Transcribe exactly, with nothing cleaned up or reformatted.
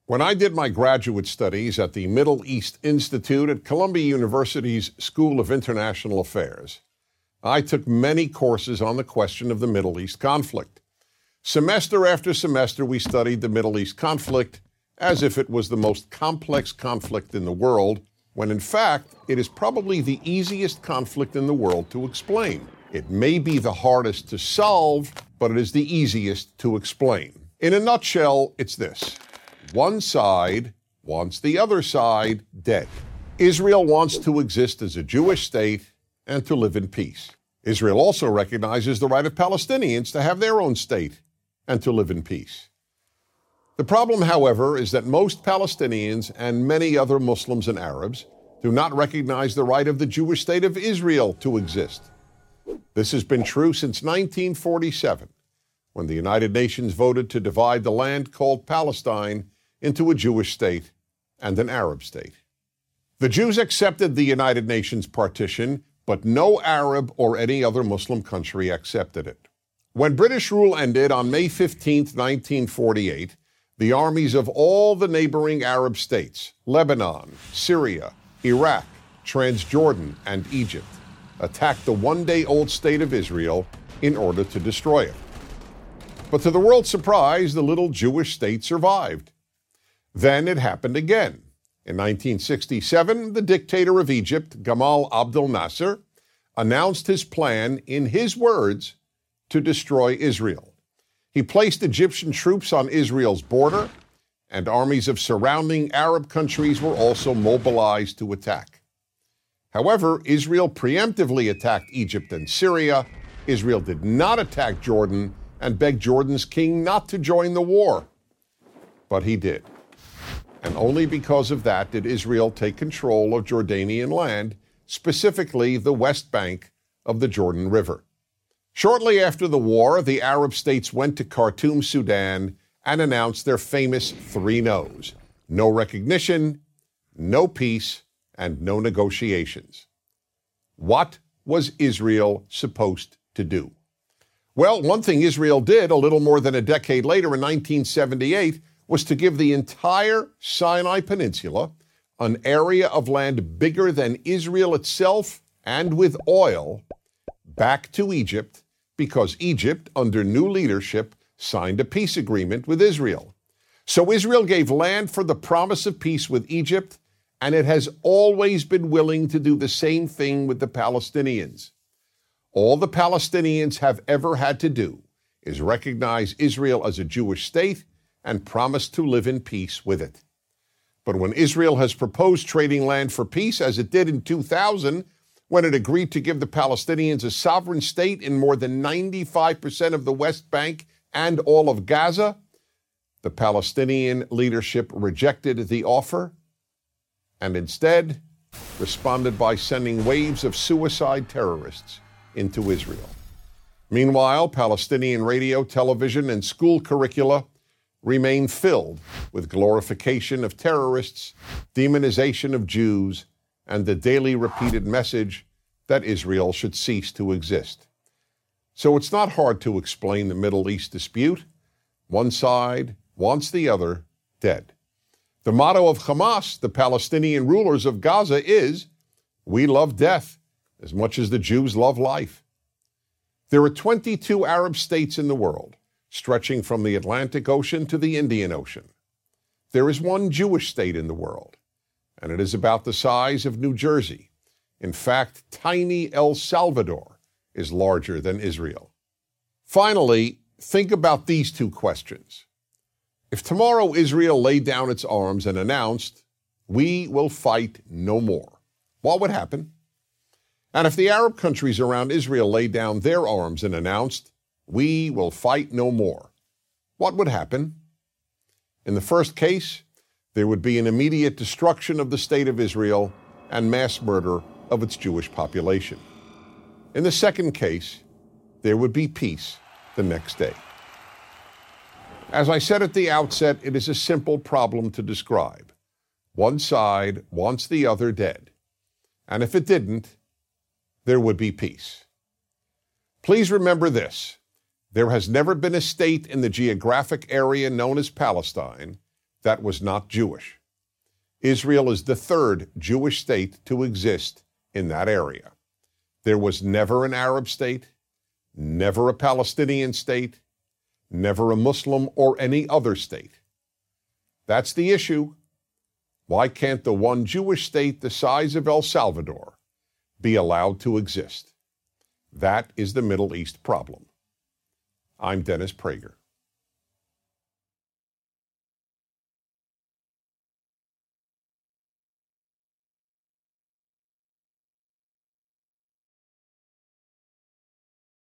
When I did my graduate studies at the Middle East Institute at Columbia University's School of International Affairs, I took many courses on the question of the Middle East conflict. Semester after semester, we studied the Middle East conflict as if it was the most complex conflict in the world, when in fact, it is probably the easiest conflict in the world to explain. It may be the hardest to solve, but it is the easiest to explain. In a nutshell, it's this. One side wants the other side dead. Israel wants to exist as a Jewish state and to live in peace. Israel also recognizes the right of Palestinians to have their own state and to live in peace. The problem, however, is that most Palestinians and many other Muslims and Arabs do not recognize the right of the Jewish state of Israel to exist. This has been true since nineteen forty-seven, when the United Nations voted to divide the land called Palestine into a Jewish state and an Arab state. The Jews accepted the United Nations partition, but no Arab or any other Muslim country accepted it. When British rule ended on May fifteenth, nineteen forty-eight, the armies of all the neighboring Arab states, Lebanon, Syria, Iraq, Transjordan, and Egypt, attacked the one-day-old state of Israel in order to destroy it. But to the world's surprise, the little Jewish state survived. Then it happened again. In nineteen sixty-seven, the dictator of Egypt, Gamal Abdel Nasser, announced his plan, in his words, to destroy Israel. He placed Egyptian troops on Israel's border, and armies of surrounding Arab countries were also mobilized to attack. However, Israel preemptively attacked Egypt and Syria. Israel did not attack Jordan and begged Jordan's king not to join the war. But he did. And only because of that did Israel take control of Jordanian land, specifically the West Bank of the Jordan River. Shortly after the war, the Arab states went to Khartoum, Sudan, and announced their famous three no's: no recognition, no peace, and no negotiations. What was Israel supposed to do? Well, one thing Israel did a little more than a decade later in nineteen seventy-eight was to give the entire Sinai Peninsula, an area of land bigger than Israel itself and with oil, back to Egypt, because Egypt, under new leadership, signed a peace agreement with Israel. So Israel gave land for the promise of peace with Egypt, and it has always been willing to do the same thing with the Palestinians. All the Palestinians have ever had to do is recognize Israel as a Jewish state and promise to live in peace with it. But when Israel has proposed trading land for peace, as it did in two thousand, when it agreed to give the Palestinians a sovereign state in more than ninety-five percent of the West Bank and all of Gaza, the Palestinian leadership rejected the offer and instead responded by sending waves of suicide terrorists into Israel. Meanwhile, Palestinian radio, television, and school curricula remain filled with glorification of terrorists, demonization of Jews, and the daily repeated message that Israel should cease to exist. So it's not hard to explain the Middle East dispute. One side wants the other dead. The motto of Hamas, the Palestinian rulers of Gaza, is, "We love death as much as the Jews love life." There are twenty-two Arab states in the world, stretching from the Atlantic Ocean to the Indian Ocean. There is one Jewish state in the world, and it is about the size of New Jersey. In fact, tiny El Salvador is larger than Israel. Finally, think about these two questions. If tomorrow Israel laid down its arms and announced, "We will fight no more," what would happen? And if the Arab countries around Israel laid down their arms and announced, "We will fight no more," what would happen? In the first case, there would be an immediate destruction of the state of Israel and mass murder of its Jewish population. In the second case, there would be peace the next day. As I said at the outset, it is a simple problem to describe. One side wants the other dead. And if it didn't, there would be peace. Please remember this. There has never been a state in the geographic area known as Palestine that was not Jewish. Israel is the third Jewish state to exist in that area. There was never an Arab state, never a Palestinian state, never a Muslim or any other state. That's the issue. Why can't the one Jewish state the size of El Salvador be allowed to exist? That is the Middle East problem. I'm Dennis Prager.